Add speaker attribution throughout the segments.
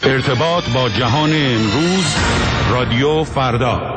Speaker 1: ارتباط با جهان امروز، رادیو فردا.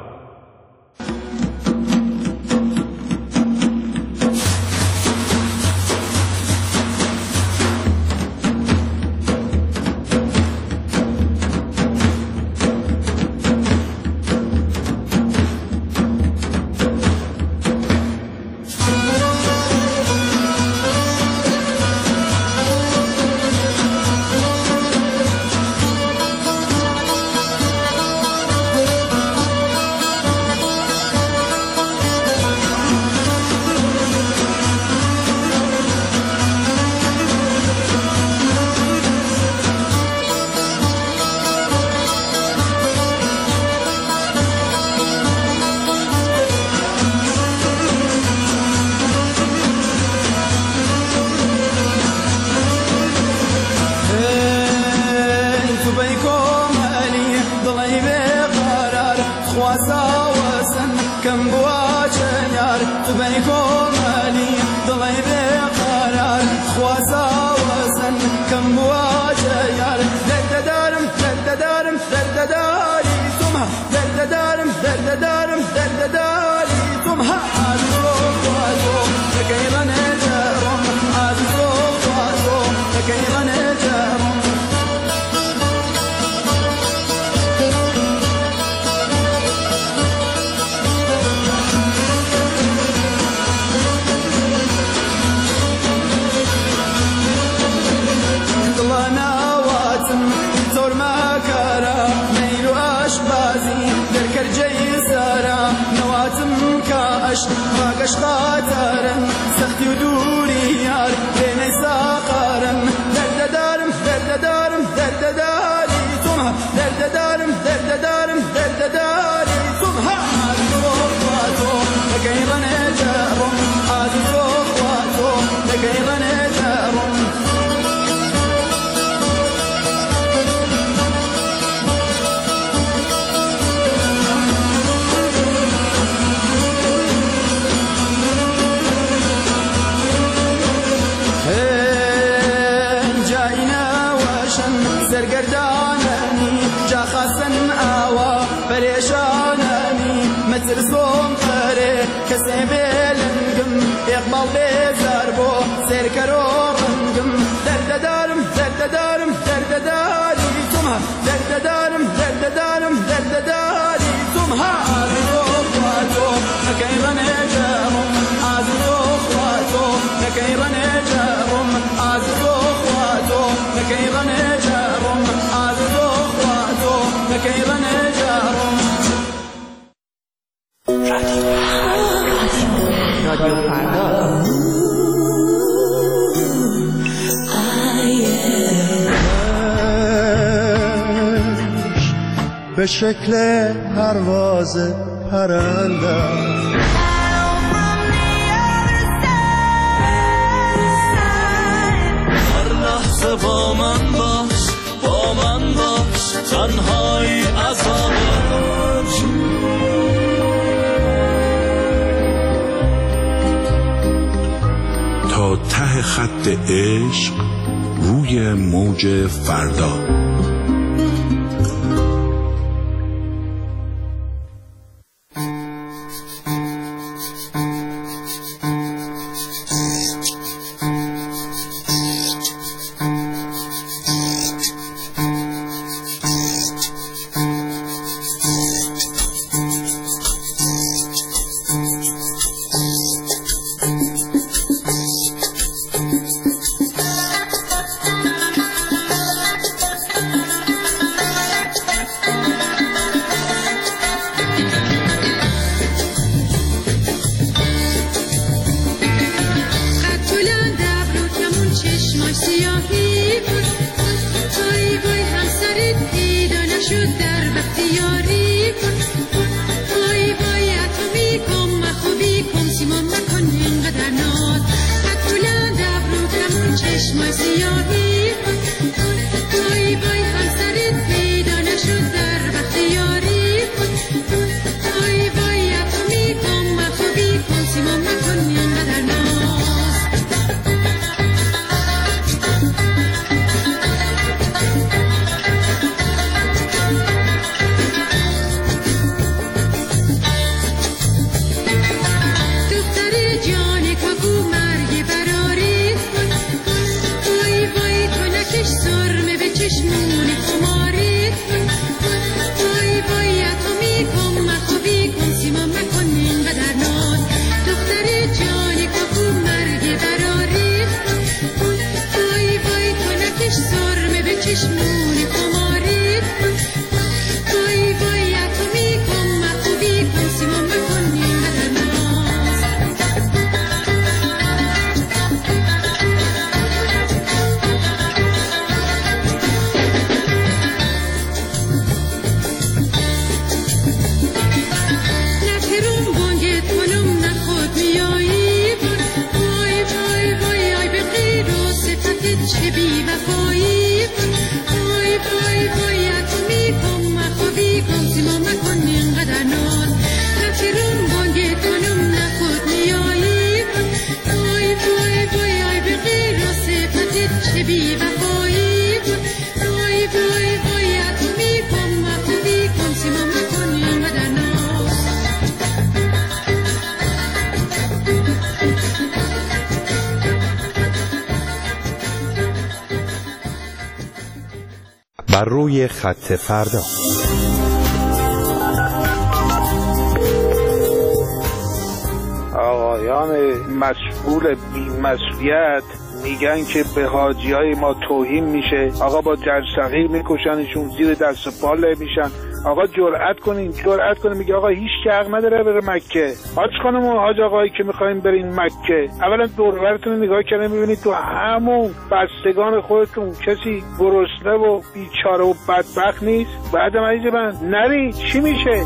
Speaker 2: به شکل پرواز پرنده
Speaker 3: هر لحظه با من باش تنهایی عذاب
Speaker 1: تا ته خط عشق روی موج فردا.
Speaker 4: چشمون خماری کن وای وای تو میکن مخوبی کن سیمان بکن اینقدر ناز نترون بانگت کنم نخود میایی وای وای وای آی به غیر و صفتت چه بی وفایی وای وای وای تو میکن مخوابی کن سیما مکن اینقدر ناز نترون بانگت کنم نخود میایی وای وای وای آی به غیر و صفتت چه بی وفایی وای وای وای تو میکن مخوابی کن سیما مکن اینقدر ناز
Speaker 5: بر روی خط فردا.
Speaker 6: آقایان مسئول بی‌مسئولیت میگن که به حاجیای ما توهین میشه، آقا با جرثقیل میکشنشون، زیر دست و پا له میشن. آقا جرأت کنین میگه آقا هیچ که حق نداره بره مکه. حاج خانم و حاج آقایی که میخواین برین مکه، اولا دور و برتون نگاه کردین میبینید تو همون بستگان خودتون کسی گرسنه و بیچاره و بدبخت نیست؟ بعدم عزیز من نری چی میشه؟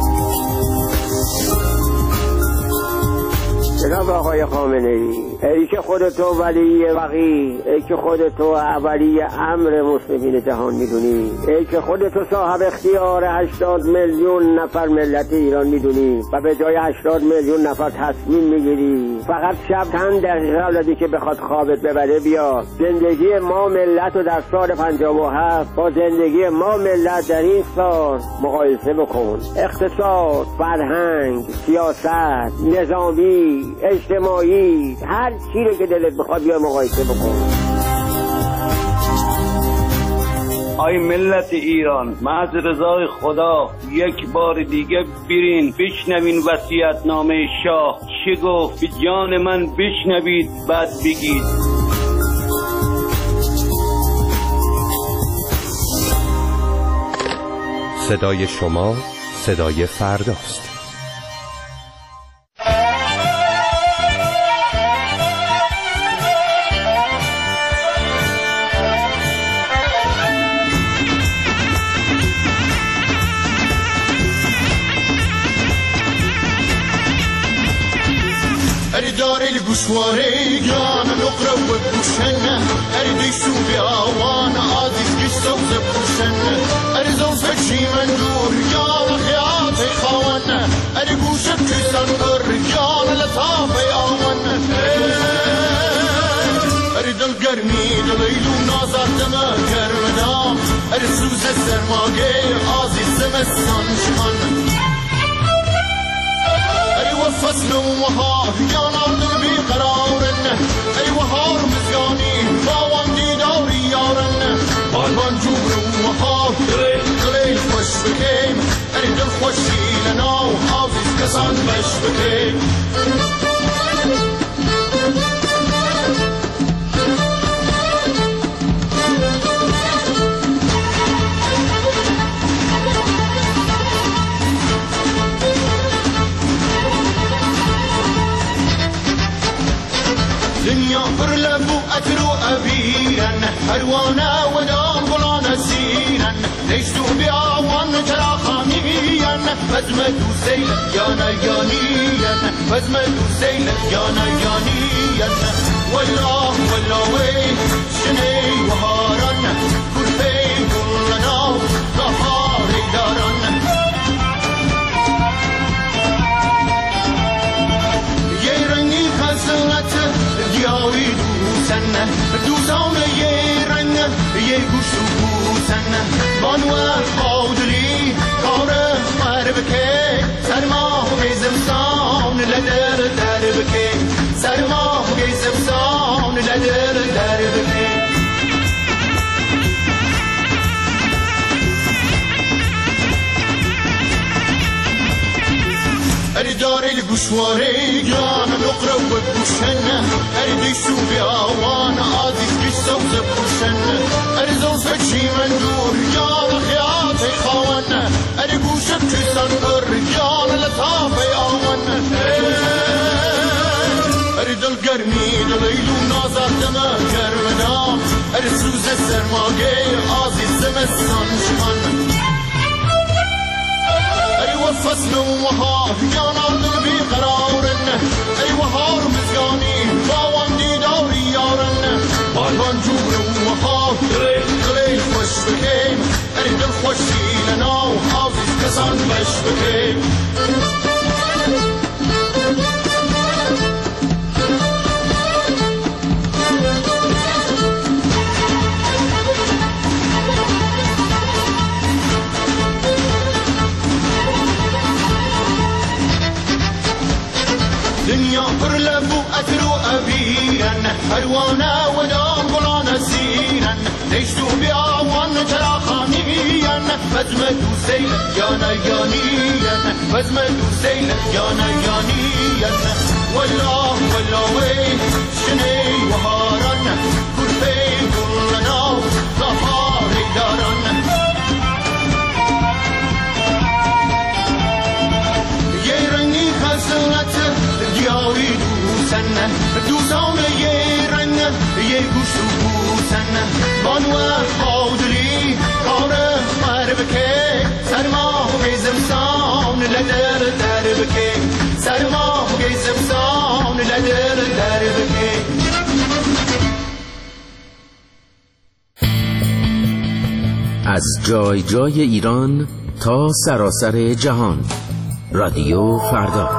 Speaker 7: جناب آقای خامنه‌ای، ای که خودتو ولی وقی، ای که خودتو ولی امر مسلمین جهان میدونی، ای که خودتو صاحب اختیار 80 میلیون نفر ملت ایران میدونی و به جای 80 میلیون نفر تصمیم میگیری فقط شب چند دقیقه قبل که بخواد خوابت ببره بیا زندگی ما ملت رو در سال 57 با زندگی ما ملت در این سال مقایسه بکن. اقتصاد، فرهنگ، سیاست، نظامی، اجتماعی، هر چیزی که دلت بخواد بیا مقایسه بکن.
Speaker 8: آی ملت ایران، محض رضای خدا یک بار دیگه برین بشنوین وصیت‌نامه شاه چه گفت، به جان من بشنوید بعد بگید.
Speaker 5: صدای شما صدای فرداست.
Speaker 2: گوشواره جان نقره و بوشنه اری دیشو بی آوان عزیز گشت و زبوشنه اری زوز بچی من دور جان خیات خوانه اری گوشت کسان بر جان لطاف آوانه اری دل گرمی دلیلو نازد دمه گرمدام اری سوز سرماگه عزیز زمستان شمانه فصل وهار جانان دل بیقرارن ای وهار مزگانی باوان دیداری یارن بالبان جور وهار قلیل خوش بکیم ای دل خوشی لناو عزیز کسان بش بکیم دنیا پر لبو اترو ابیرن هروانا و دام بلان سیرن نیشتو بی آوان چرا خامیین بزم دو سیل یانا یانین بزم دو سیل یانا یانین والله والله شنی وهارن کرفی کلنا ظهاری دارن یه رنگی خزنت دیاری دوزن دوزان یه رنگ یه گوش و بوزن بانوه بادلی کار مر بکه سرما گیزمسان لدر در بکه سرما گیزمسان لدر در بکه اری داری گوشواره جان نقره و بوشن اری دیشو بی آوان عزیز گشت و زبوشن اری زوز روز چی من دور جان خیات خواهن اری گوشت کسان بر جان لطافه آون اری دل گرمی دلیلو نازدم گرمدام اری سوز سرماگه عزیزم سنشمن ای و فصل و ها جانم دل بی قرارن ای و هار مزگانی باوان دیداری یارن بالوان جور و ها قلیل خوش بکیم ای دل خوشی لناو عزیز کسان بش بکیم دنیا پر لبو اترو ابیرن پروانه و دام گلان سیرن نشتو بیاوان چراخانیین بزم دو سیل یانا یانیین بزم دو سیل یانا یانیین والله وی شنی و هارن کرفی گلنا ظهاری دارن یه رنگی خسنت دیاری دوسن دوزان یه رنگ یه گوشت و بوسن بانوه بادلی کار مر بکه سرما گیزم سان لدر در بکه سرما گیزم سان لدر در بکه
Speaker 9: از جای جای ایران تا سراسر جهان رادیو فردا.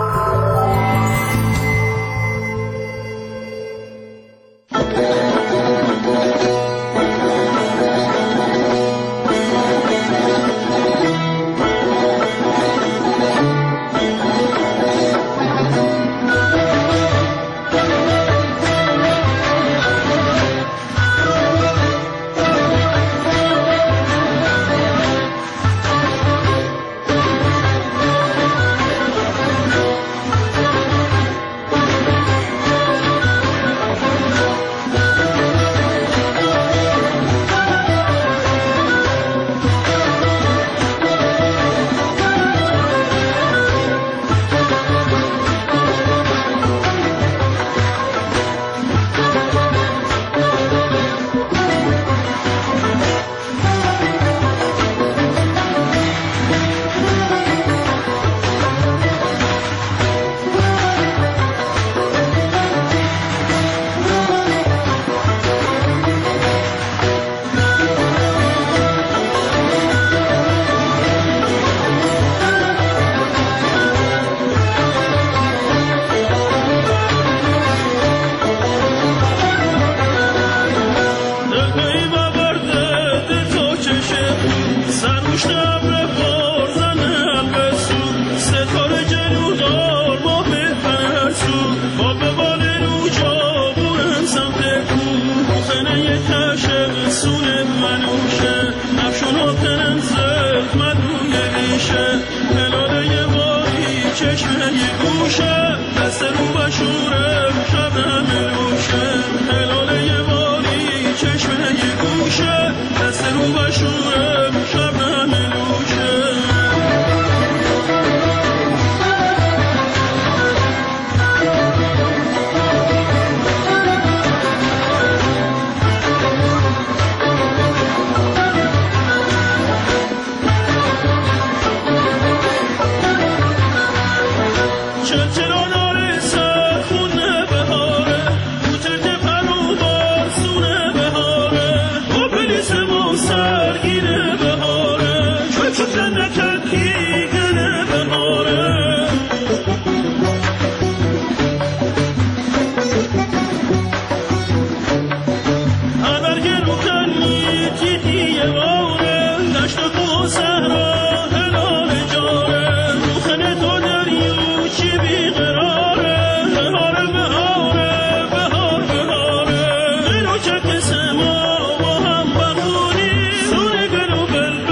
Speaker 3: چک سما با هم بخونی سونه گلو بل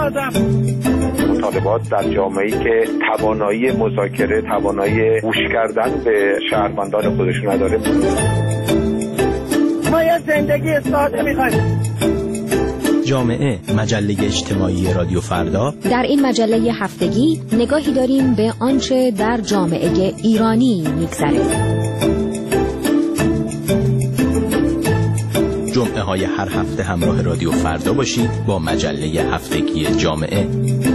Speaker 7: آدم.
Speaker 10: مطالبات در جامعه‌ای که توانایی مذاکره، توانایی گوش کردن به شهروندان خودشون نداره.
Speaker 7: ما یه زندگی ساده می‌خوایم.
Speaker 11: جامعه، مجله اجتماعی رادیو فردا.
Speaker 12: در این مجله هفتگی نگاهی داریم به آنچه در جامعه ایرانی می‌گذره.
Speaker 11: جمعه های هر هفته همراه رادیو فردا باشید با مجله هفتگی جامعه.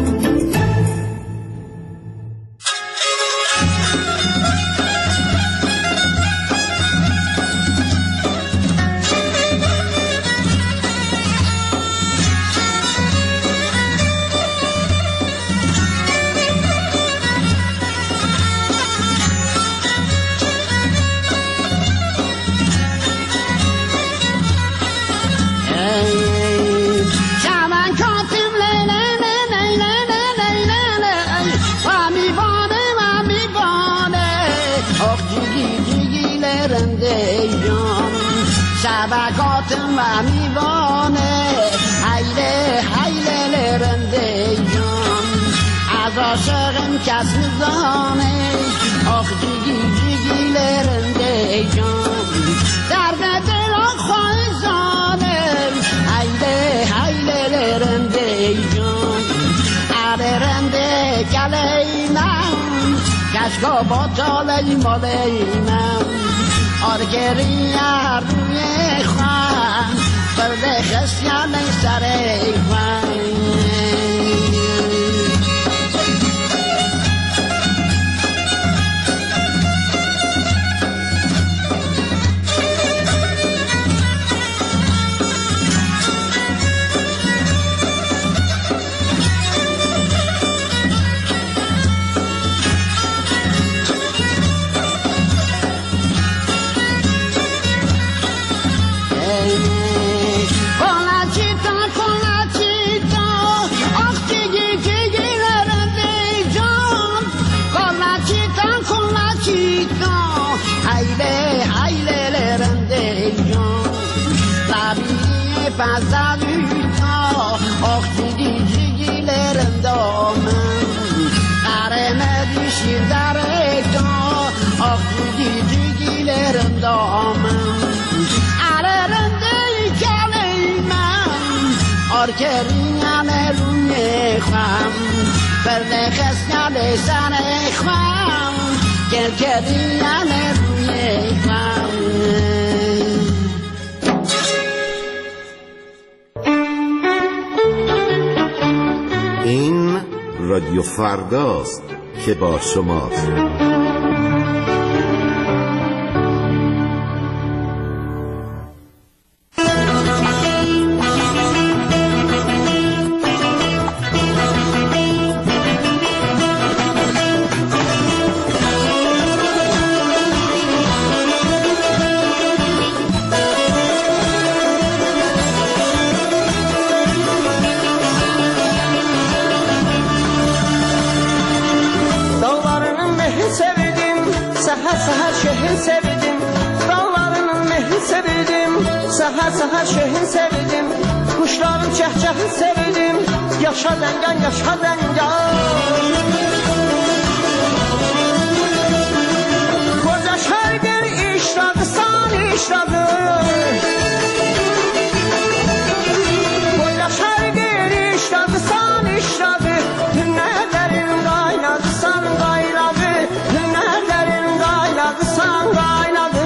Speaker 13: شبکاتم و میوانه حیله حیله لرنده جان از عاشقم کس میزانه آخ جیگی جیگی لرنده جان درد دل خواهی زانه حیله حیله لرنده جان علی رنده کلی من کشکا با تالی مالی من آرگری روی خوان برده خسیان سر خوان Pazarlıkta ok cigilerim damım Kareme düşür darekta ok cigilerim damım Ararında keleymen Arkerin yanelum yekham Berde khesnale sana yekham Kelkerin yanelum yekham
Speaker 14: این رادیو فرداست که با شماست.
Speaker 15: Səhər şehrin sevdim, kuşların çəhçəhin sevdim, yaşa dəngan, yaşa dəngan. Koca şərqin işradı, san işradı. Koca şərqin işradı, san işradı. Hünnərlərin qaynadı, san qaynadı. Hünnərlərin qaynadı, san qaynadı.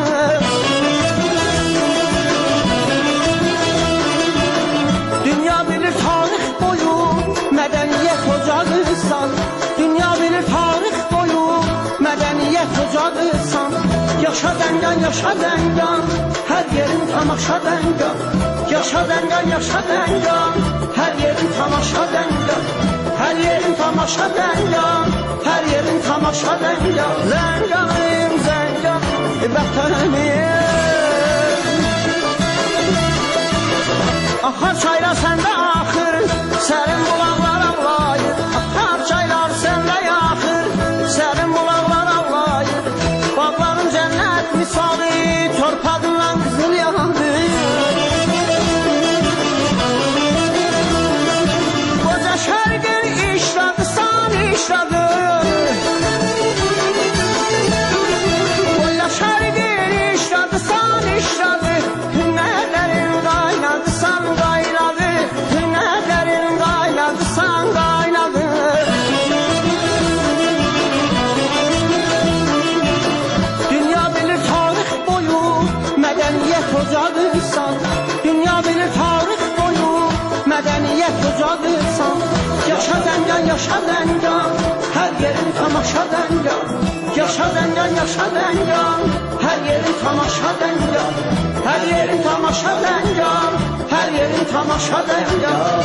Speaker 15: Dünya bilir tarix boyu medeniyet ocağısan Yaşa dəngan, yaşa dəngan Her yerin tamaşa dəngan Yaşa dəngan, yaşa dəngan Her yerin tamaşa dəngan Her yerin tamaşa dəngan Her yerin tamaşa dəngan Zənganım, zəngan Vətənim Ahar çaylar səndə axır Sərin bulaqlar ağlayır Ahar çaylar səndə yaxır Sərin bulaqlar ağlayır Bağların cənnət misalı Torpağından qızıl yandır Qoca şəhər engan yaşad engan her yerin tamaşad engan yaşad engan her yerin tamaşad engan her yerin tamaşad engan her yerin tamaşad engan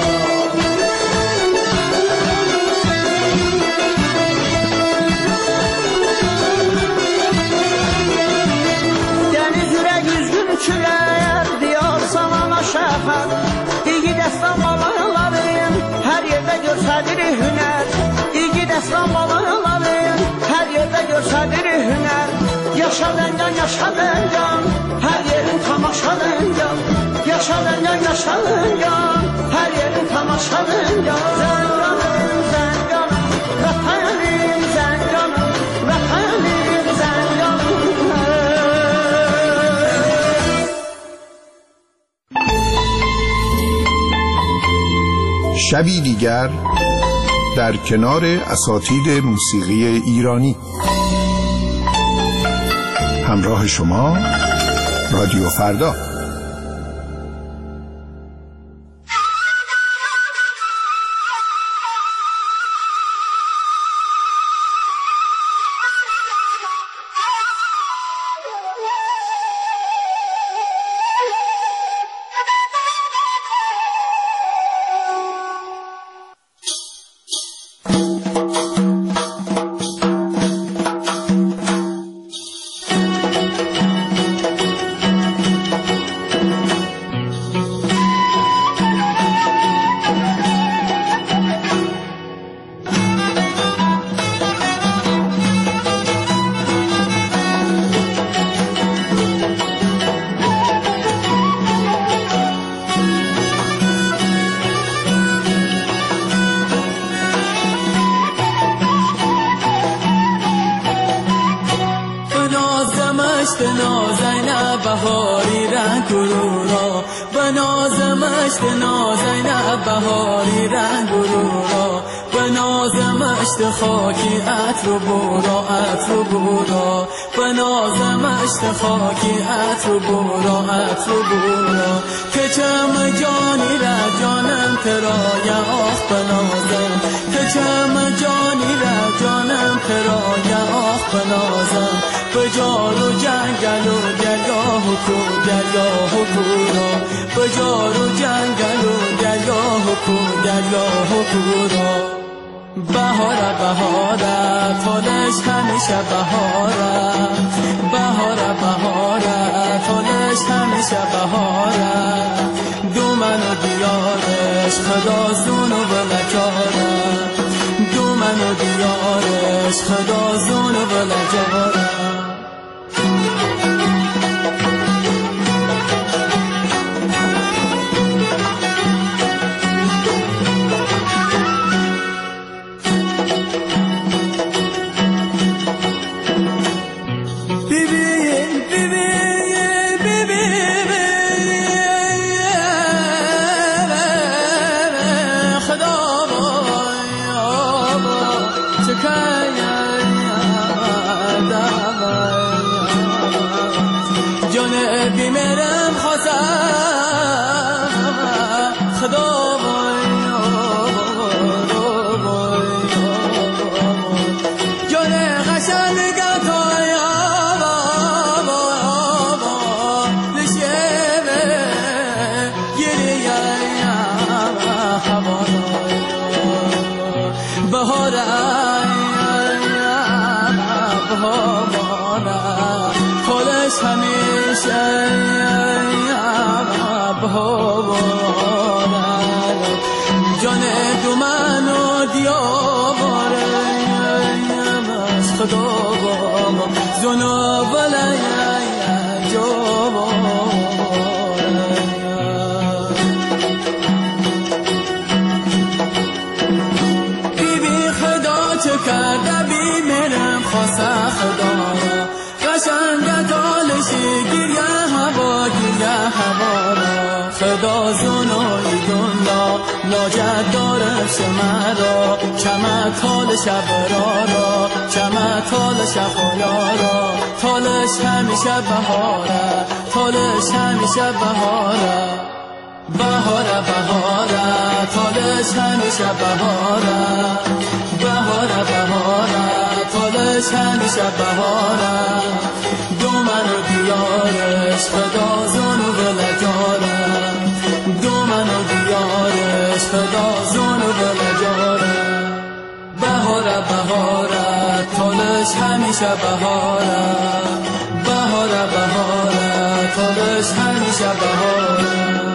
Speaker 15: Çüler diyar sana şefkat İyi destan babaların her yerde görsedir hüner İyi destan babaların her yerde görsedir hüner Yaşa dengan her yerin tamaşa dengan Yaşa dengan her yerin tamaşa dengan Zenganım zenganım Vatanım zenganım Vatanım zenganım
Speaker 16: شبی دیگر در کنار اساتید موسیقی ایرانی همراه شما رادیو فردا.
Speaker 3: خاکی عطر و برا که چم جانی را جانم ترای آخ بنازم که چم جانی را جانم ترای آخ بنازم بجار و جنگل و درگاه و کو درگاه و کورا بجار و جنگل و درگاه و کو درگاه و کورا بهاره بهاره تالش همیشه بهاره بهاره بهاره تالش همیشه بهاره دومن و دیارش خدا زون و بلجاره دومن و دیارش خدا زون و بلجاره جان دو من و دیاره خدا با زنا ولی بی بی خدا چه کرده بی میرم خواست خدا قشنگ دالشی گیره هوا را خدا زنای دنیا لاجد داره شمرا چمه تال شب را چمه تال شب را تالش همیشه بهاره تالش همیشه بهاره بهاره بهاره تالش همیشه بهاره بهاره بهاره تالش همیشه بهاره دومن و دیارش خدا زن و ولجاره دومن و دیارش خدا زن و ولجاره بهاره بهاره تالش همیشه بهاره بهاره بهاره تالش همیشه بهاره